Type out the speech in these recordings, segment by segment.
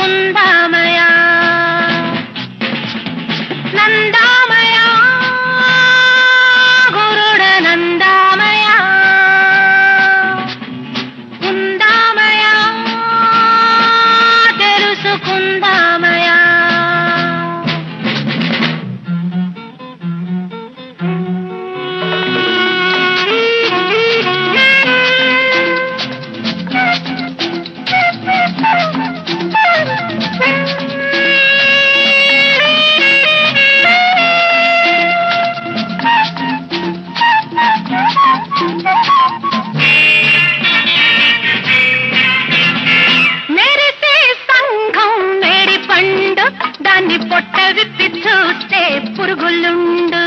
తెలుసుకుందామయా నందామయ గురుడ నందామయ ఉందామయ తెలుసుకుందామయ మెరిసే సంఘం మేడి పండు దాన్ని పొట్ట విప్పి చూస్తే పురుగులుండు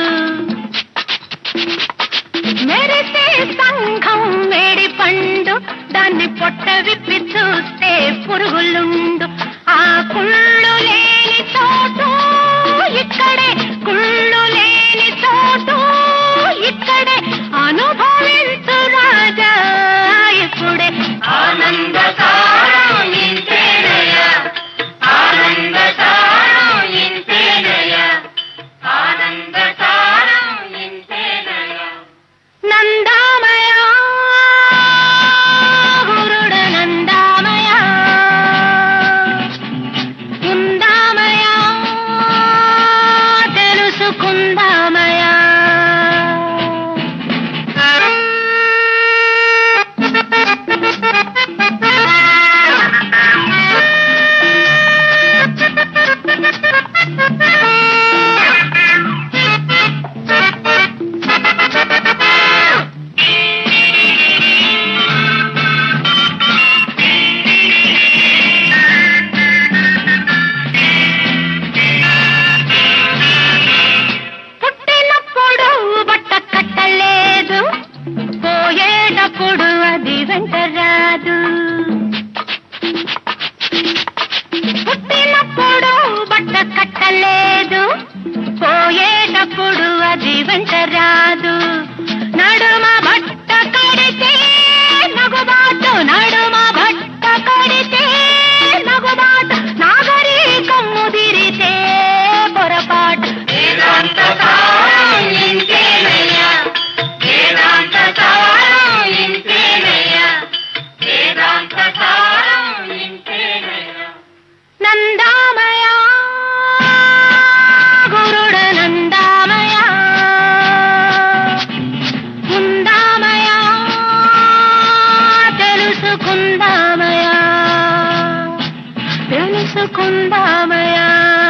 మెరిసే సంఘం మేడి పండు దాన్ని పొట్ట విప్పి చూస్తే పురుగులుండు ఆ కుళ్ళు లేని చోటు ఇక్కడే కుళ్ళు లేని చోటు ఇక్కడే అనుభవించు రాజా ఇప్పుడే ఆనంద సారం ఇంతేనయ్యా ఆనంద సారం ఇంతేనయ్యా ఆనంద సారం ఇంతేనయ్యా నందామయ గురుడ నందామయ ఉందామయ తెలుసుకుందామయ పుట్టినప్పుడు బట్ట కట్టలేదు పోయేటప్పుడు అది వెంట రాదు పుట్టినప్పుడు బట్ట కట్టలేదు పోయేటప్పుడు అది వెంట రాదు నడుమ బట్ట కడితే నగుబాటు నడుమ బట్ట కడితే నగుబాటు నాగరికం ముదిరితే పొరపాటు వేదాంత సారం ఇంతేనయ్యా వేదాంత సారం ఇంతేనయ్యా వేదాంత సారం ఇంతేనయ్యా నందామయ గురుడ నందామయ ఉందామయ తెలుసుకుందామయ తెలుసుకుందామయ